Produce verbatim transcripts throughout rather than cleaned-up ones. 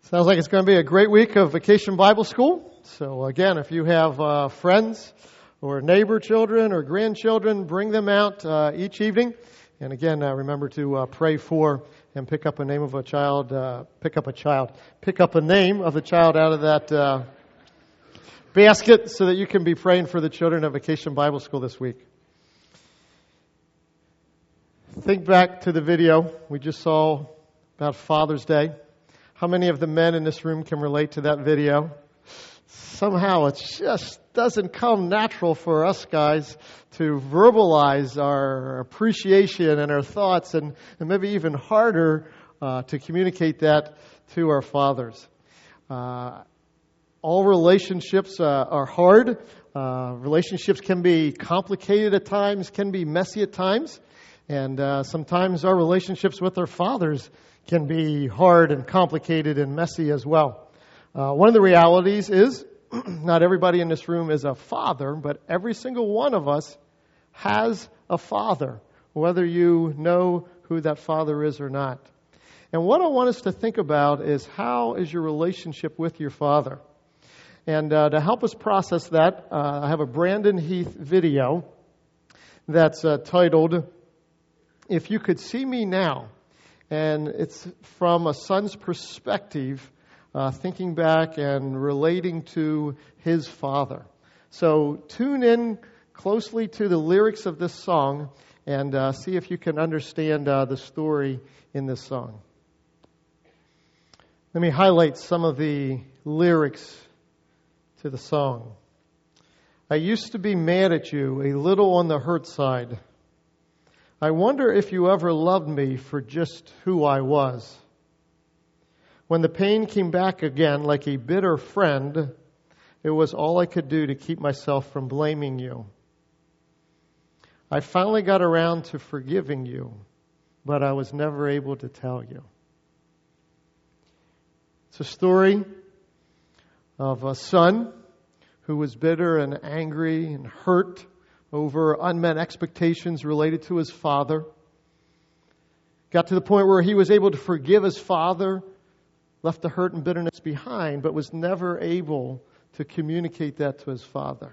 Sounds like it's going to be a great week of Vacation Bible School. So again, if you have uh, friends or neighbor children or grandchildren, bring them out uh, each evening. And again, uh, remember to uh, pray for and pick up a name of a child, uh, pick up a child, pick up a name of the child out of that uh, basket so that you can be praying for the children at Vacation Bible School this week. Think back to the video we just saw about Father's Day. How many of the men in this room can relate to that video? Somehow it just doesn't come natural for us guys to verbalize our appreciation and our thoughts, and, and maybe even harder uh, to communicate that to our fathers. Uh, all relationships uh, are hard. Uh, relationships can be complicated at times, can be messy at times, and uh, sometimes our relationships with our fathers can be hard and complicated and messy as well. Uh, one of the realities is not everybody in this room is a father, but every single one of us has a father, whether you know who that father is or not. And what I want us to think about is, how is your relationship with your father? And uh, to help us process that, uh, I have a Brandon Heath video that's uh, titled, "If You Could See Me Now." And it's from a son's perspective, uh, thinking back and relating to his father. So tune in closely to the lyrics of this song and uh, see if you can understand uh, the story in this song. Let me highlight some of the lyrics to the song. I used to be mad at you, a little on the hurt side. I wonder if you ever loved me for just who I was. When the pain came back again like a bitter friend, it was all I could do to keep myself from blaming you. I finally got around to forgiving you, but I was never able to tell you. It's a story of a son who was bitter and angry and hurt over unmet expectations related to his father. Got to the point where he was able to forgive his father, left the hurt and bitterness behind, but was never able to communicate that to his father.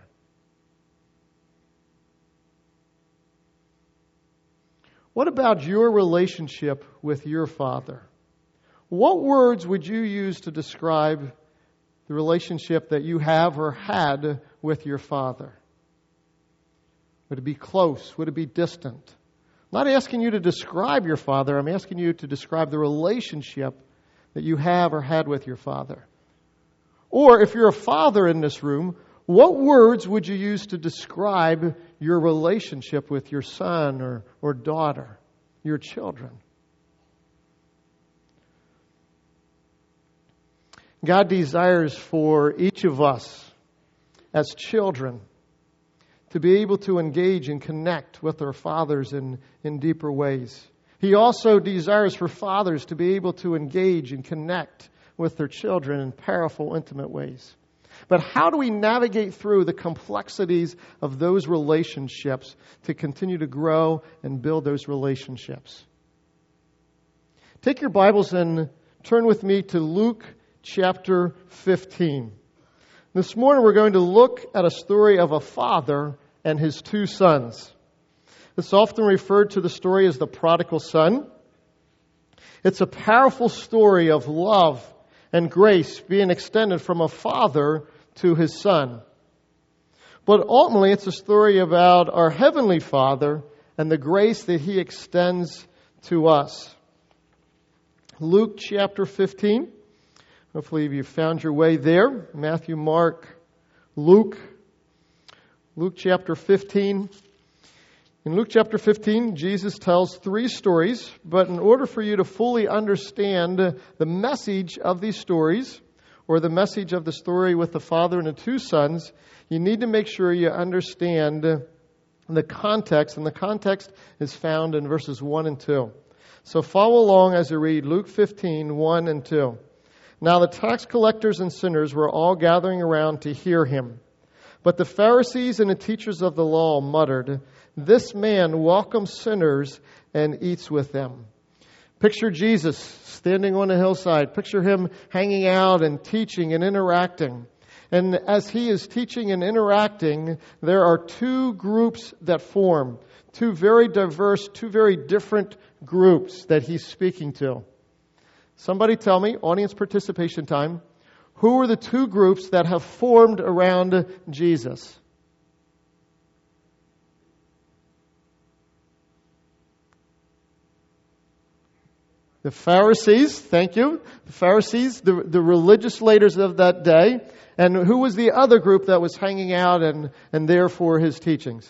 What about your relationship with your father? What words would you use to describe the relationship that you have or had with your father? Would it be close? Would it be distant? I'm not asking you to describe your father. I'm asking you to describe the relationship that you have or had with your father. Or if you're a father in this room, what words would you use to describe your relationship with your son or, or daughter, your children? God desires for each of us as children to be able to engage and connect with our fathers in, in deeper ways. He also desires for fathers to be able to engage and connect with their children in powerful, intimate ways. But how do we navigate through the complexities of those relationships to continue to grow and build those relationships? Take your Bibles and turn with me to Luke chapter fifteen. This morning we're going to look at a story of a father and his two sons. It's often referred to the story as the prodigal son. It's a powerful story of love and grace being extended from a father to his son. But ultimately it's a story about our Heavenly Father and the grace that He extends to us. Luke chapter fifteen. Hopefully you've found your way there. Matthew, Mark, Luke. Luke chapter fifteen. In Luke chapter fifteen, Jesus tells three stories, but in order for you to fully understand the message of these stories, or the message of the story with the father and the two sons, you need to make sure you understand the context, and the context is found in verses one and two. So follow along as I read Luke fifteen, one and two. Now the tax collectors and sinners were all gathering around to hear him. But the Pharisees and the teachers of the law muttered, "This man welcomes sinners and eats with them." Picture Jesus standing on a hillside. Picture him hanging out and teaching and interacting. And as he is teaching and interacting, there are two groups that form. Two very diverse, two very different groups that he's speaking to. Somebody tell me, audience participation time, who are the two groups that have formed around Jesus? The Pharisees, thank you. The Pharisees, the, the religious leaders of that day. And who was the other group that was hanging out and, and there for his teachings?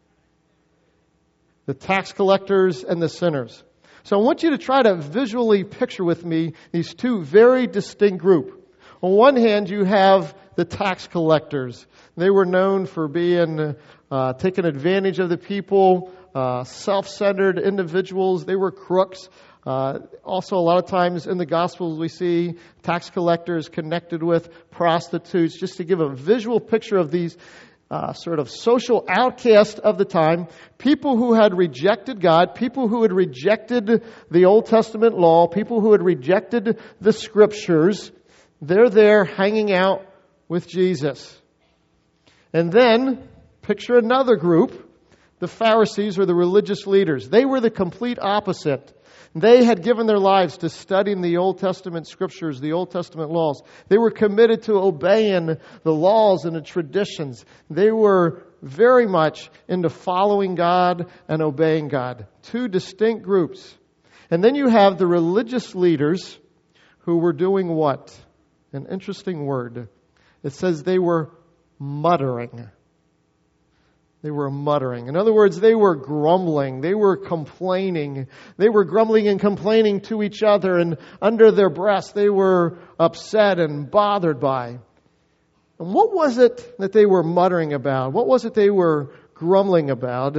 The tax collectors and the sinners. So I want you to try to visually picture with me these two very distinct groups. On one hand, you have the tax collectors. They were known for being, uh, taking advantage of the people, uh, self-centered individuals. They were crooks. Uh, also, a lot of times in the Gospels we see tax collectors connected with prostitutes, just to give a visual picture of these uh, sort of social outcasts of the time, people who had rejected God, people who had rejected the Old Testament law, people who had rejected the Scriptures. They're there hanging out with Jesus. And then, picture another group, the Pharisees or the religious leaders. They were the complete opposite. They had given their lives to studying the Old Testament Scriptures, the Old Testament laws. They were committed to obeying the laws and the traditions. They were very much into following God and obeying God. Two distinct groups. And then you have the religious leaders who were doing what? An interesting word. It says they were muttering. They were muttering. In other words, they were grumbling. They were complaining. They were grumbling and complaining to each other, and under their breaths they were upset and bothered by. And what was it that they were muttering about? What was it they were grumbling about?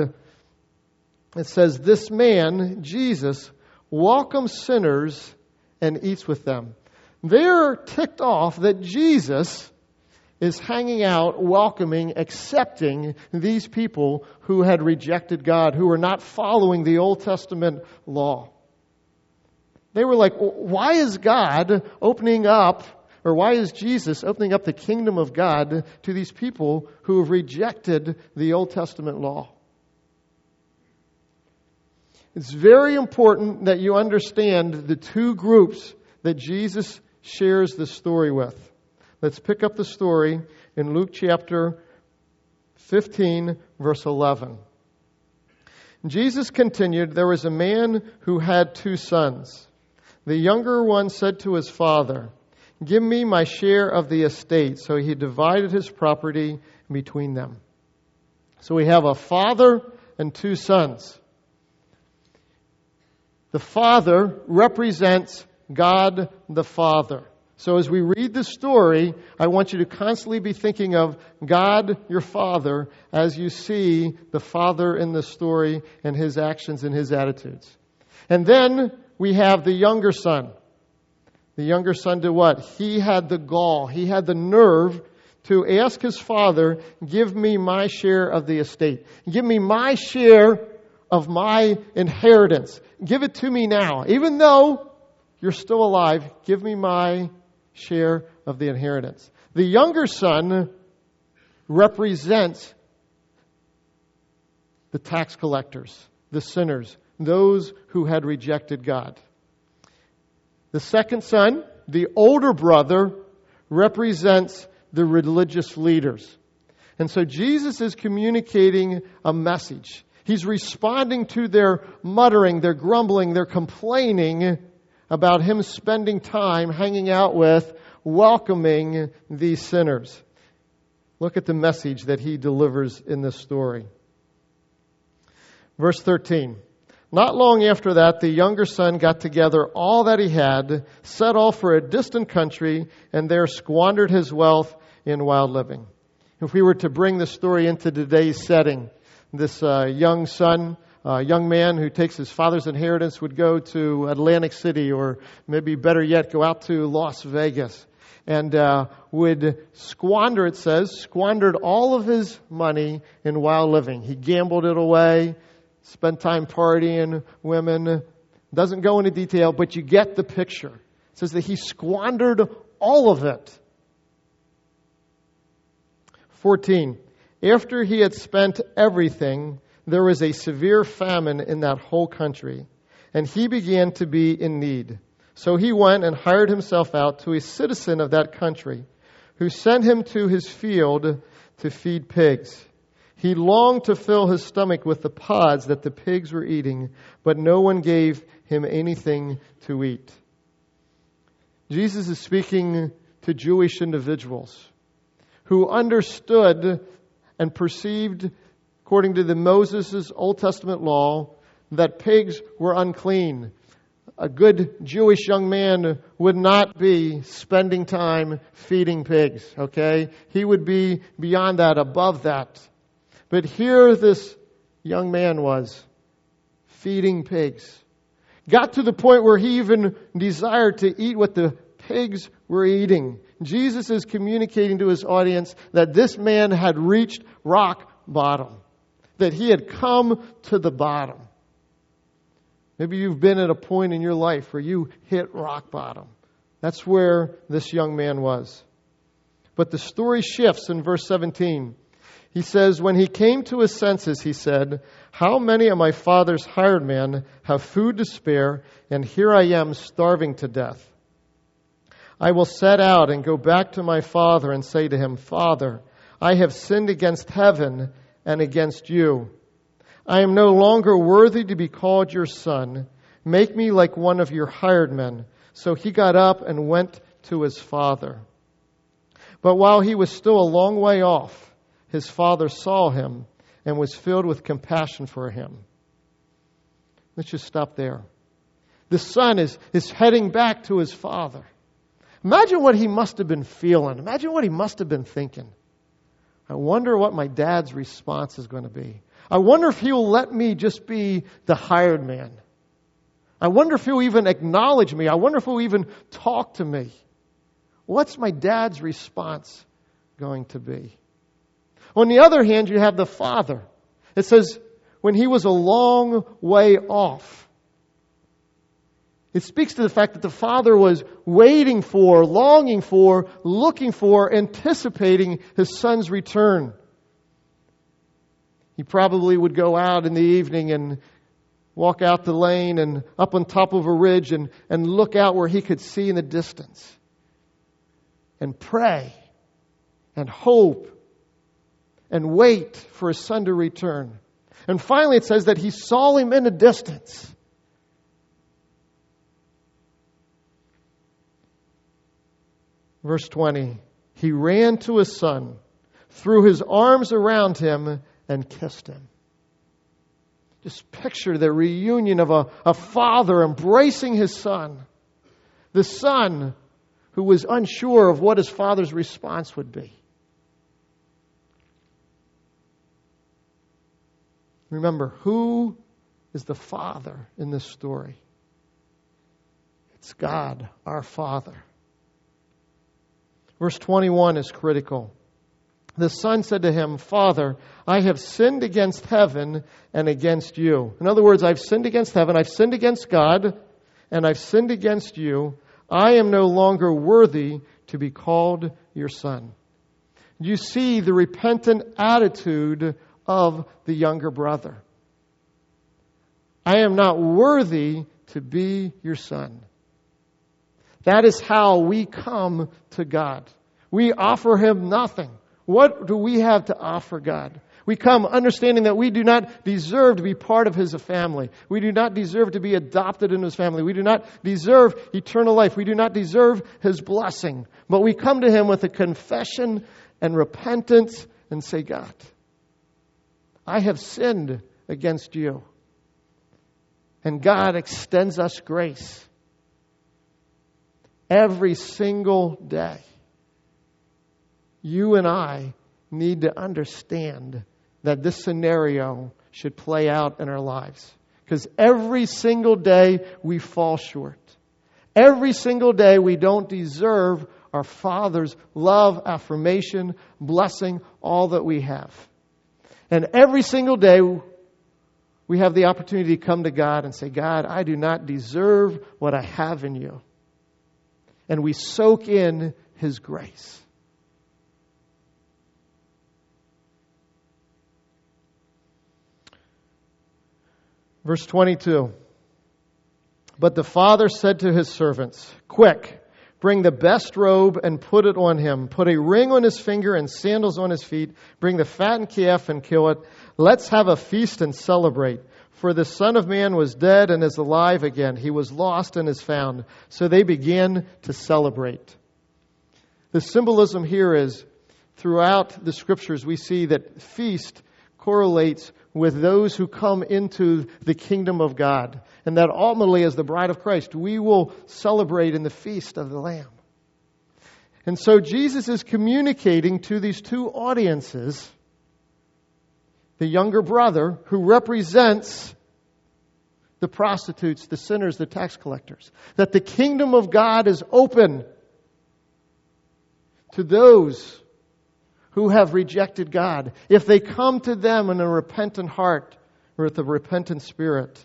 It says, this man, Jesus, welcomes sinners and eats with them. They're ticked off that Jesus is hanging out, welcoming, accepting these people who had rejected God, who were not following the Old Testament law. They were like, why is God opening up, or why is Jesus opening up the kingdom of God to these people who have rejected the Old Testament law? It's very important that you understand the two groups that Jesus shares the story with. Let's pick up the story in Luke chapter fifteen, verse eleven. Jesus continued, there was a man who had two sons. The younger one said to his father, give me my share of the estate. So he divided his property between them. So we have a father and two sons. The father represents God the Father. So as we read the story, I want you to constantly be thinking of God, your Father, as you see the Father in the story and His actions and His attitudes. And then we have the younger son. The younger son did what? He had the gall, he had the nerve to ask his father, give me my share of the estate. Give me my share of my inheritance. Give it to me now. Even though you're still alive, give me my share of the inheritance. The younger son represents the tax collectors, the sinners, those who had rejected God. The second son, the older brother, represents the religious leaders. And so Jesus is communicating a message. He's responding to their muttering, their grumbling, their complaining about him spending time hanging out with, welcoming these sinners. Look at the message that he delivers in this story. Verse thirteen. Not long after that, the younger son got together all that he had, set off for a distant country, and there squandered his wealth in wild living. If we were to bring the story into today's setting, this uh, young son, a young man who takes his father's inheritance, would go to Atlantic City, or maybe better yet, go out to Las Vegas, and uh, would squander, it says, squandered all of his money in wild living. He gambled it away, spent time partying, women, Doesn't go into detail, but you get the picture. It says that he squandered all of it. fourteen. After he had spent everything, there was a severe famine in that whole country, and he began to be in need. So he went and hired himself out to a citizen of that country, who sent him to his field to feed pigs. He longed to fill his stomach with the pods that the pigs were eating, but no one gave him anything to eat. Jesus is speaking to Jewish individuals who understood and perceived, according to the Moses' Old Testament law, that pigs were unclean. A good Jewish young man would not be spending time feeding pigs, okay? He would be beyond that, above that. But here this young man was, feeding pigs. Got to the point where he even desired to eat what the pigs were eating. Jesus is communicating to his audience that this man had reached rock bottom, that he had come to the bottom. Maybe you've been at a point in your life where you hit rock bottom. That's where this young man was. But the story shifts in verse seventeen. He says, when he came to his senses, he said, how many of my father's hired men have food to spare, and here I am starving to death? I will set out and go back to my father and say to him, Father, I have sinned against heaven and against you. I am no longer worthy to be called your son. Make me like one of your hired men. So he got up and went to his father. But while he was still a long way off, his father saw him and was filled with compassion for him. Let's just stop there. The son is, is heading back to his father. Imagine what he must have been feeling. Imagine what he must have been thinking. I wonder what my dad's response is going to be. I wonder if he'll let me just be the hired man. I wonder if he'll even acknowledge me. I wonder if he'll even talk to me. What's my dad's response going to be? On the other hand, you have the father. It says, when he was a long way off. It speaks to the fact that the father was waiting for, longing for, looking for, anticipating his son's return. He probably would go out in the evening and walk out the lane and up on top of a ridge and, and look out where he could see in the distance. And pray and hope and wait for his son to return. And finally it says that he saw him in the distance. Verse twenty, he ran to his son, threw his arms around him, and kissed him. Just picture the reunion of a, a father embracing his son. The son who was unsure of what his father's response would be. Remember, who is the Father in this story? It's God, our Father. Verse twenty-one is critical. The son said to him, Father, I have sinned against heaven and against you. In other words, I've sinned against heaven, I've sinned against God, and I've sinned against you. I am no longer worthy to be called your son. You see the repentant attitude of the younger brother. I am not worthy to be your son. That is how we come to God. We offer Him nothing. What do we have to offer God? We come understanding that we do not deserve to be part of His family. We do not deserve to be adopted into His family. We do not deserve eternal life. We do not deserve His blessing. But we come to Him with a confession and repentance and say, God, I have sinned against you. And God extends us grace every single day. You and I need to understand that this scenario should play out in our lives. Because every single day we fall short. Every single day we don't deserve our Father's love, affirmation, blessing, all that we have. And every single day we have the opportunity to come to God and say, God, I do not deserve what I have in you. And we soak in His grace. Verse twenty-two. But the father said to his servants, quick, bring the best robe and put it on him. Put a ring on his finger and sandals on his feet. Bring the fattened calf and kill it. Let's have a feast and celebrate. For the Son of Man was dead and is alive again. He was lost and is found. So they began to celebrate. The symbolism here is, throughout the Scriptures, we see that feast correlates with those who come into the kingdom of God. And that ultimately, as the bride of Christ, we will celebrate in the feast of the Lamb. And so Jesus is communicating to these two audiences, the younger brother who represents the prostitutes, the sinners, the tax collectors, that the kingdom of God is open to those who have rejected God, if they come to them in a repentant heart or with a repentant spirit.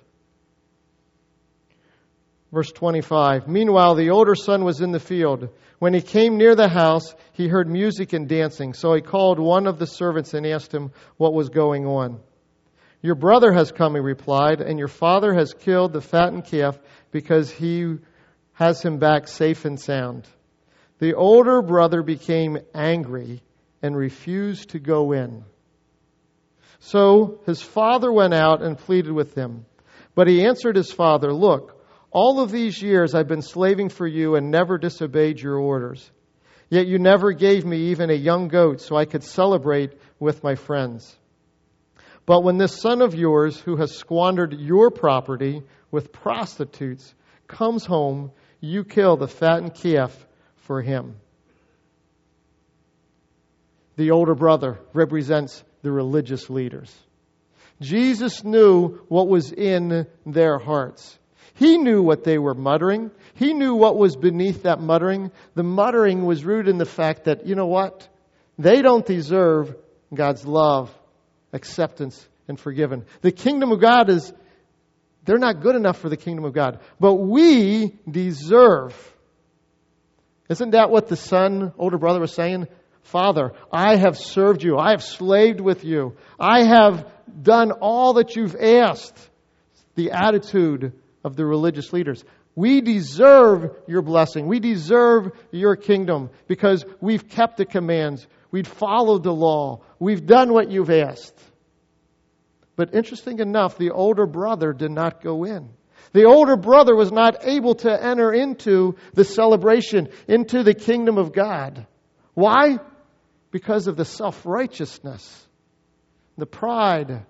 Verse twenty-five, meanwhile the older son was in the field. When he came near the house, he heard music and dancing. So he called one of the servants and asked him what was going on. Your brother has come, he replied, and your father has killed the fattened calf because he has him back safe and sound. The older brother became angry and refused to go in. So his father went out and pleaded with him. But he answered his father, look, all of these years I've been slaving for you and never disobeyed your orders. Yet you never gave me even a young goat so I could celebrate with my friends. But when this son of yours, who has squandered your property with prostitutes, comes home, you kill the fattened calf for him. The older brother represents the religious leaders. Jesus knew what was in their hearts. He knew what they were muttering. He knew what was beneath that muttering. The muttering was rooted in the fact that, you know what? They don't deserve God's love, acceptance, and forgiven. The kingdom of God is, they're not good enough for the kingdom of God. But we deserve. Isn't that what the son, older brother was saying? Father, I have served you. I have slaved with you. I have done all that you've asked. The attitude of the religious leaders. We deserve your blessing. We deserve your kingdom because we've kept the commands. We've followed the law. We've done what you've asked. But interesting enough, the older brother did not go in. The older brother was not able to enter into the celebration, into the kingdom of God. Why? Because of the self-righteousness, the pride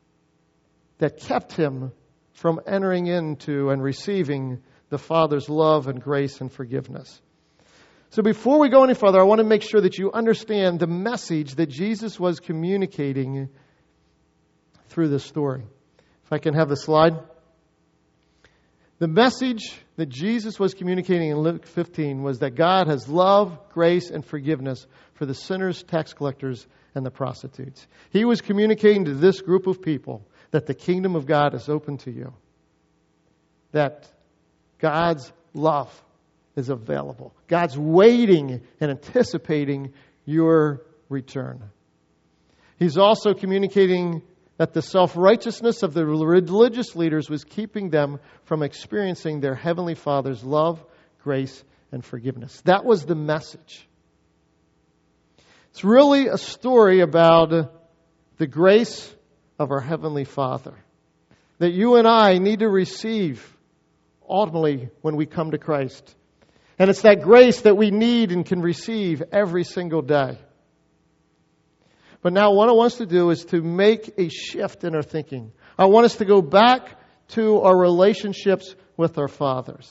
that kept him from entering into and receiving the Father's love and grace and forgiveness. So before we go any further, I want to make sure that you understand the message that Jesus was communicating through this story. If I can have the slide. The message that Jesus was communicating in Luke fifteen was that God has love, grace, and forgiveness for the sinners, tax collectors, and the prostitutes. He was communicating to this group of people that the kingdom of God is open to you. That God's love is available. God's waiting and anticipating your return. He's also communicating that the self-righteousness of the religious leaders was keeping them from experiencing their Heavenly Father's love, grace, and forgiveness. That was the message. It's really a story about the grace of our Heavenly Father that you and I need to receive ultimately when we come to Christ. And it's that grace that we need and can receive every single day. But now what I want us to do is to make a shift in our thinking. I want us to go back to our relationships with our fathers.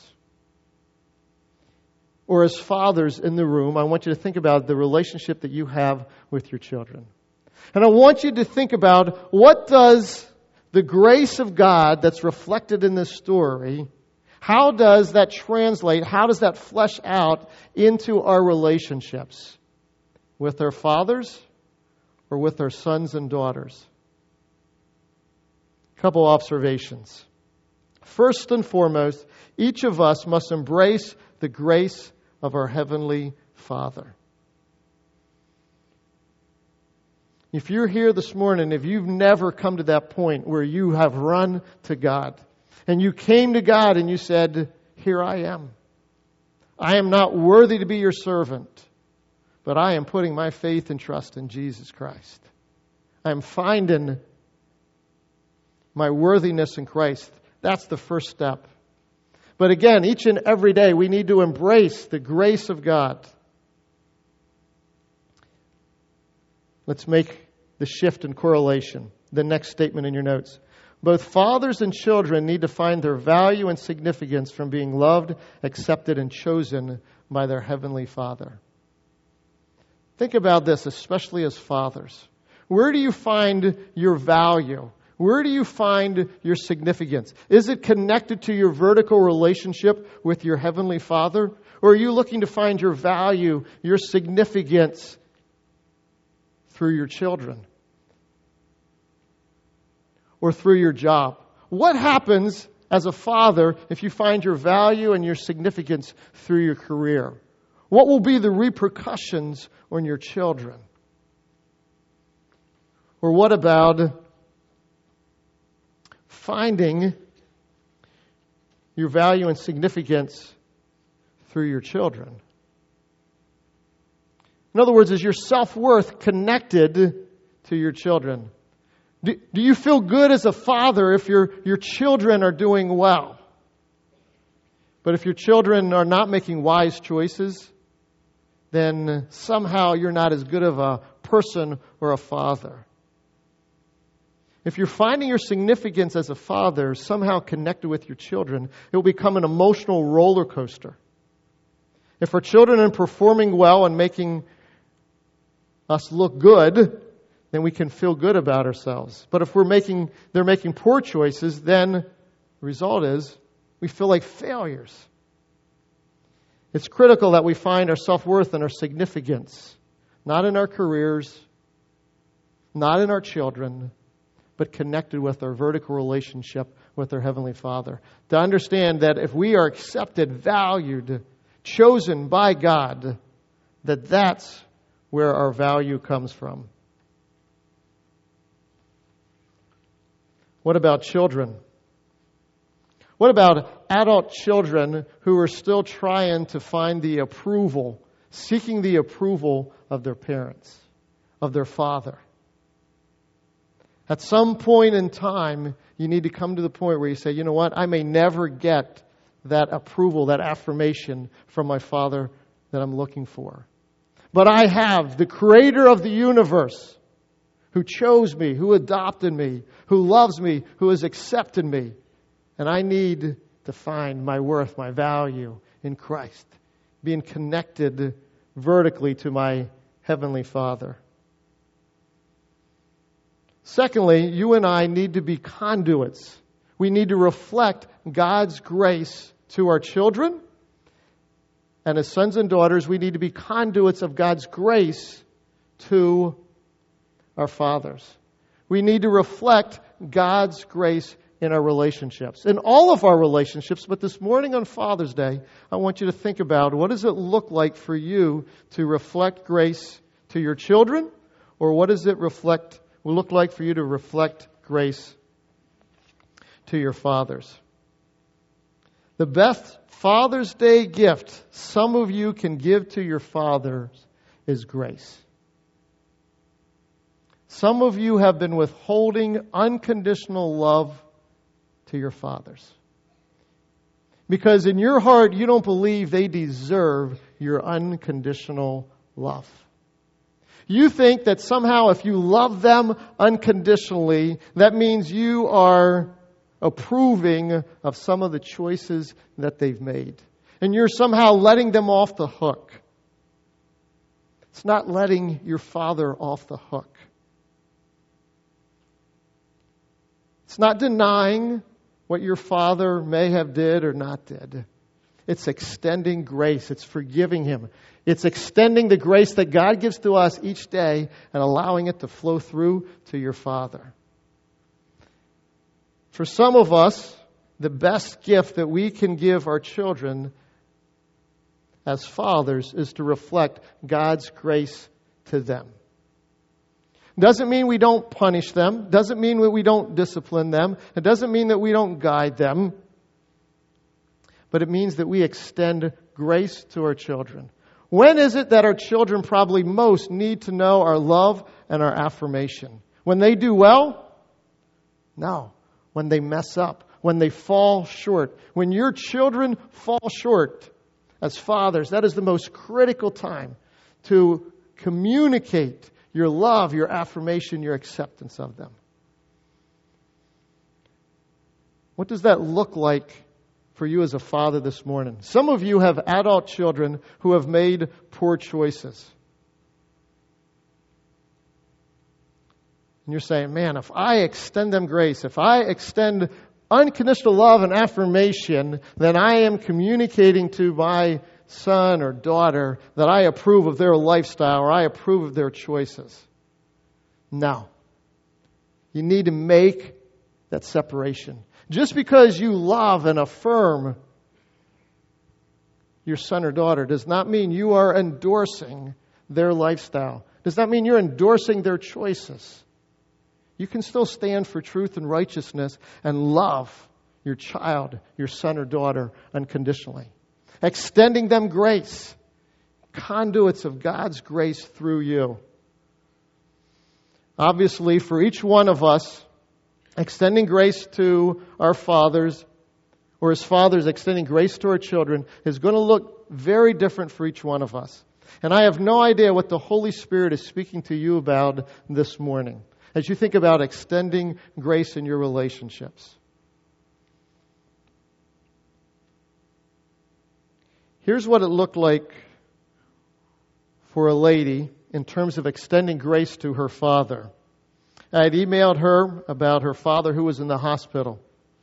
Or as fathers in the room, I want you to think about the relationship that you have with your children. And I want you to think about what does the grace of God that's reflected in this story, how does that translate, how does that flesh out into our relationships with our fathers or with our sons and daughters? A couple observations. First and foremost, each of us must embrace the grace of our Heavenly Father. If you're here this morning, if you've never come to that point where you have run to God, and you came to God and you said, "Here I am. I am not worthy to be your servant, but I am putting my faith and trust in Jesus Christ. I am finding my worthiness in Christ." That's the first step. But again, each and every day we need to embrace the grace of God. Let's make the shift in correlation. The next statement in your notes. Both fathers and children need to find their value and significance from being loved, accepted, and chosen by their Heavenly Father. Think about this, especially as fathers. Where do you find your value? Where do you find your significance? Is it connected to your vertical relationship with your Heavenly Father? Or are you looking to find your value, your significance through your children? Or through your job? What happens as a father if you find your value and your significance through your career? What will be the repercussions on your children? Or what about finding your value and significance through your children? In other words, is your self-worth connected to your children? Do, do you feel good as a father if your, your children are doing well? But if your children are not making wise choices, then somehow you're not as good of a person or a father. If you're finding your significance as a father somehow connected with your children, it will become an emotional roller coaster. If our children are performing well and making us look good, then we can feel good about ourselves. But if we're making, they're making poor choices, then the result is we feel like failures. It's critical that we find our self-worth and our significance, not in our careers, not in our children, but connected with our vertical relationship with our Heavenly Father. To understand that if we are accepted, valued, chosen by God, that that's where our value comes from. What about children? What about adult children who are still trying to find the approval, seeking the approval of their parents, of their father? At some point in time, you need to come to the point where you say, you know what, I may never get that approval, that affirmation from my father that I'm looking for. But I have the Creator of the universe who chose me, who adopted me, who loves me, who has accepted me. And I need to find my worth, my value in Christ, being connected vertically to my Heavenly Father. Secondly, you and I need to be conduits. We need to reflect God's grace to our children. And as sons and daughters, we need to be conduits of God's grace to our fathers. We need to reflect God's grace in our relationships, in all of our relationships. But this morning on Father's Day, I want you to think about, what does it look like for you to reflect grace to your children? Or what does it reflect, will look like for you to reflect grace to your fathers? The best Father's Day gift some of you can give to your fathers is grace. Some of you have been withholding unconditional love to your fathers. Because in your heart, you don't believe they deserve your unconditional love. You think that somehow if you love them unconditionally, that means you are approving of some of the choices that they've made. And you're somehow letting them off the hook. It's not letting your father off the hook. It's not denying what your father may have did or not did. It's extending grace. It's forgiving him. It's extending the grace that God gives to us each day and allowing it to flow through to your father. For some of us, the best gift that we can give our children as fathers is to reflect God's grace to them. Doesn't mean we don't punish them. Doesn't mean that we don't discipline them. It doesn't mean that we don't guide them. But it means that we extend grace to our children. When is it that our children probably most need to know our love and our affirmation? When they do well? No. When they mess up. When they fall short. When your children fall short, as fathers, that is the most critical time to communicate your love, your affirmation, your acceptance of them. What does that look like for you as a father this morning? Some of you have adult children who have made poor choices. And you're saying, man, if I extend them grace, if I extend unconditional love and affirmation, then I am communicating to my son or daughter that I approve of their lifestyle or I approve of their choices. No. You need to make that separation. Just because you love and affirm your son or daughter does not mean you are endorsing their lifestyle. Does not mean you're endorsing their choices. You can still stand for truth and righteousness and love your child, your son or daughter unconditionally. Extending them grace. Conduits of God's grace through you. Obviously, for each one of us, extending grace to our fathers, or as fathers extending grace to our children, is going to look very different for each one of us. And I have no idea what the Holy Spirit is speaking to you about this morning as you think about extending grace in your relationships. Here's what it looked like for a lady in terms of extending grace to her father. I had emailed her about her father who was in the hospital.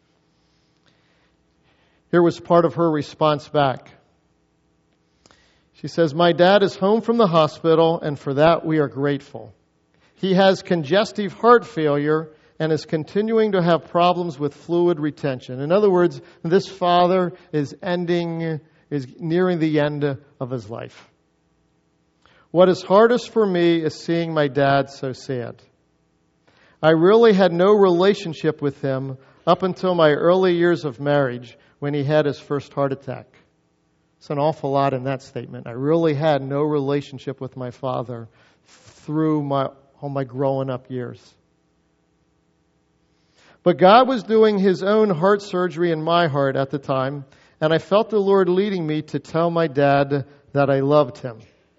Here was part of her response back. She says, "My dad is home from the hospital, and for that we are grateful. He has congestive heart failure and is continuing to have problems with fluid retention." In other words, this father is ending, is nearing the end of his life. "What is hardest for me is seeing my dad so sad. I really had no relationship with him up until my early years of marriage when he had his first heart attack." It's an awful lot in that statement. I really had no relationship with my father through my all my growing up years. But God was doing His own heart surgery in my heart at the time, and I felt the Lord leading me to tell my dad that I loved him.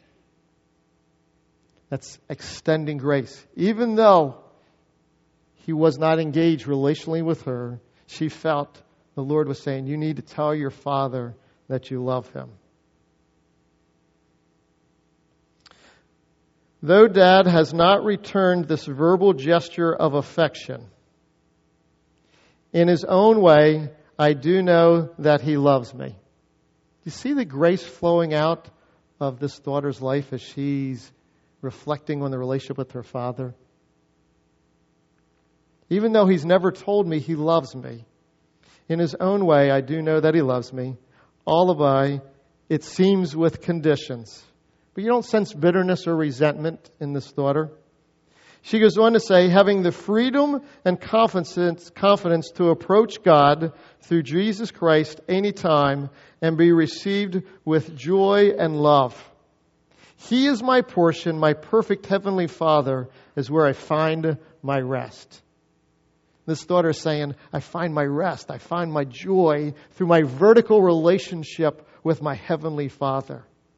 That's extending grace. Even though he was not engaged relationally with her, she felt the Lord was saying, you need to tell your father that you love him. Though Dad has not returned this verbal gesture of affection, in his own way, I do know that he loves me. You see the grace flowing out of this daughter's life as she's reflecting on the relationship with her father? Even though he's never told me he loves me, in his own way, I do know that he loves me. All of I, it seems with conditions. But you don't sense bitterness or resentment in this daughter. She goes on to say, having the freedom and confidence, confidence to approach God through Jesus Christ anytime and be received with joy and love. He is my portion, my perfect heavenly Father is where I find my rest. This daughter is saying, I find my rest, I find my joy through my vertical relationship with my heavenly Father.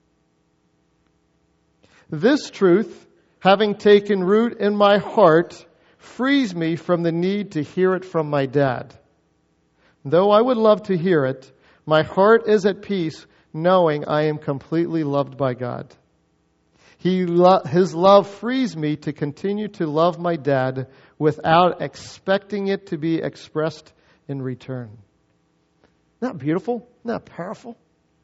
This truth, having taken root in my heart, frees me from the need to hear it from my dad. Though I would love to hear it, my heart is at peace knowing I am completely loved by God. He lo- His love frees me to continue to love my dad without expecting it to be expressed in return. Isn't that beautiful? Isn't that powerful?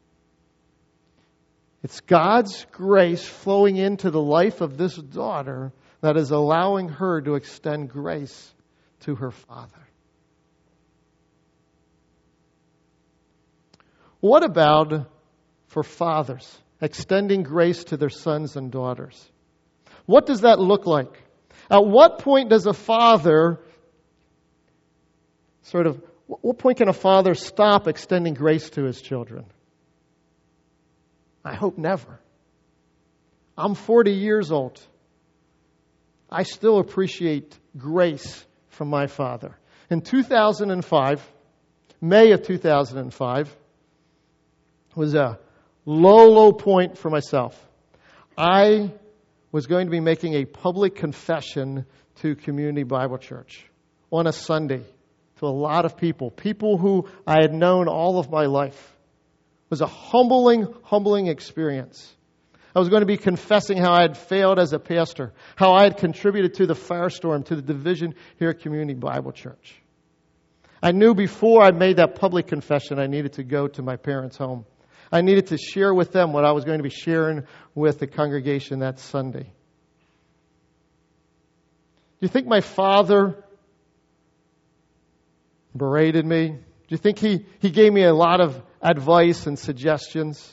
It's God's grace flowing into the life of this daughter that is allowing her to extend grace to her father. What about for fathers extending grace to their sons and daughters? What does that look like? At what point does a father sort of, what point can a father stop extending grace to his children? I hope never. I'm forty years old. I still appreciate grace from my father. In two thousand five, May of two thousand five, was a low, low point for myself. I was going to be making a public confession to Community Bible Church on a Sunday to a lot of people, people who I had known all of my life. It was a humbling, humbling experience. I was going to be confessing how I had failed as a pastor, how I had contributed to the firestorm, to the division here at Community Bible Church. I knew before I made that public confession I needed to go to my parents' home. I needed to share with them what I was going to be sharing with the congregation that Sunday. Do you think my father berated me? Do you think he, he gave me a lot of advice and suggestions?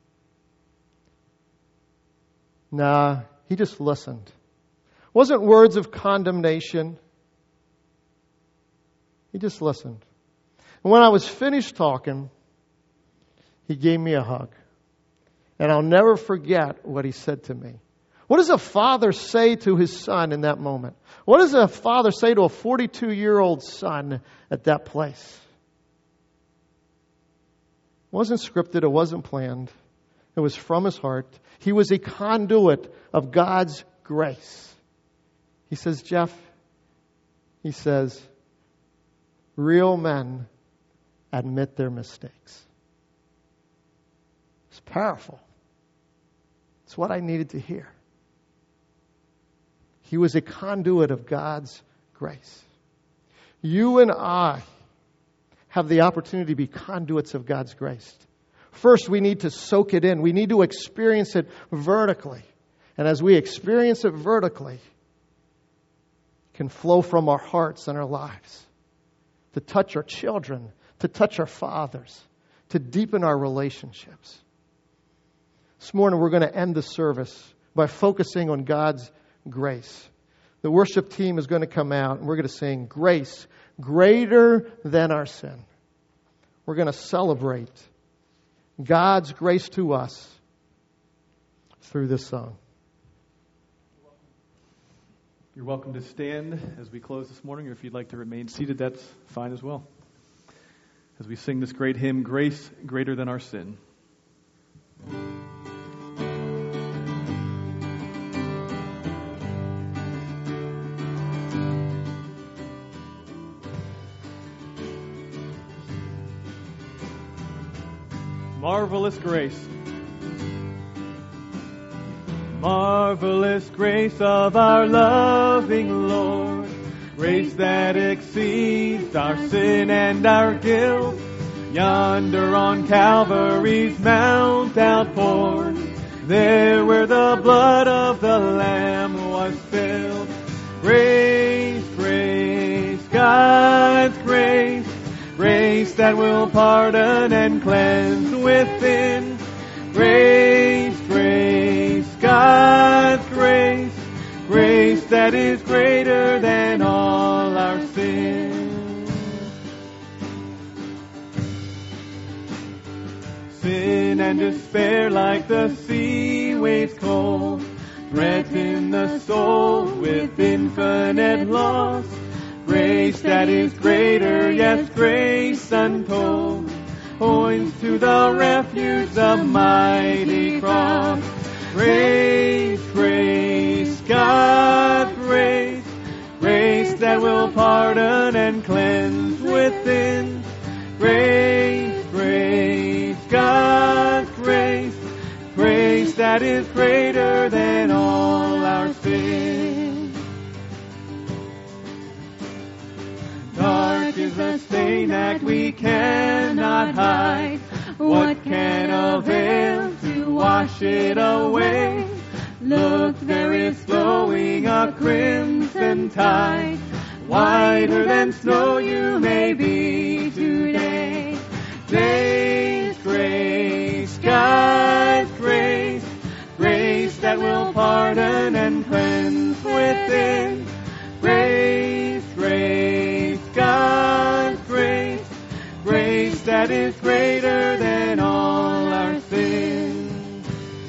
Nah, he just listened. It wasn't words of condemnation. He just listened. And when I was finished talking, he gave me a hug. And I'll never forget what he said to me. What does a father say to his son in that moment? What does a father say to a forty-two-year-old son at that place? It wasn't scripted. It wasn't planned. It was from his heart. He was a conduit of God's grace. He says, Jeff, he says, real men admit their mistakes. It's powerful. It's what I needed to hear. He was a conduit of God's grace. You and I have the opportunity to be conduits of God's grace. First, we need to soak it in. We need to experience it vertically. And as we experience it vertically, it can flow from our hearts and our lives to touch our children, to touch our fathers, to deepen our relationships. This morning, we're going to end the service by focusing on God's grace. The worship team is going to come out and we're going to sing Grace Greater Than Our Sin. We're going to celebrate God's grace to us through this song. You're welcome to stand as we close this morning, or if you'd like to remain seated, that's fine as well. As we sing this great hymn, Grace Greater Than Our Sin. Marvelous grace. Marvelous grace of our loving Lord. Grace that exceeds our sin and our guilt. Yonder on Calvary's mount outpoured. There where the blood of the Lamb was spilled. Grace, grace, God's grace. Grace that will pardon and cleanse within. Grace, grace, God's grace. Grace that is greater than all our sins. Sin and despair like the sea waves cold threaten the soul with infinite loss. Grace that is greater, yes, grace untold, points to the refuge, the mighty cross. Grace, grace, God's grace, grace that will pardon and cleanse within. Grace, grace, God's grace, grace that is greater than all our sin. Dark is the stain that we cannot hide. What can avail to wash it away? Look, there is flowing a crimson tide. Whiter than snow you may be today. Grace, grace. will pardon and cleanse within. Grace, grace, God's grace, grace that is greater than all our sins.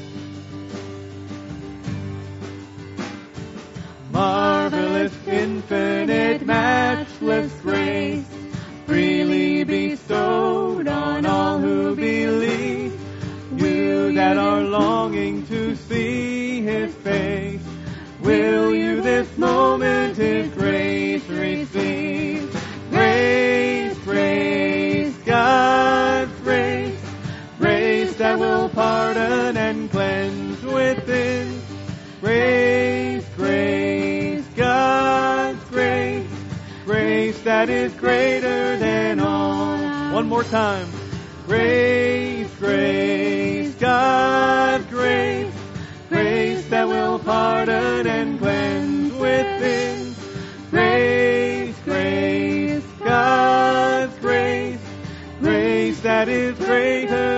Marvelous, infinite, matchless grace, freely bestowed on all who believe. You that are longing to see His face, will you this moment His grace receive? Grace, grace, God's grace, grace that will pardon and cleanse within. Grace, grace, God's grace, grace that is greater than all. One more time. Grace, grace, God's grace, grace that will pardon and cleanse within. Grace, grace, God's grace, grace that is greater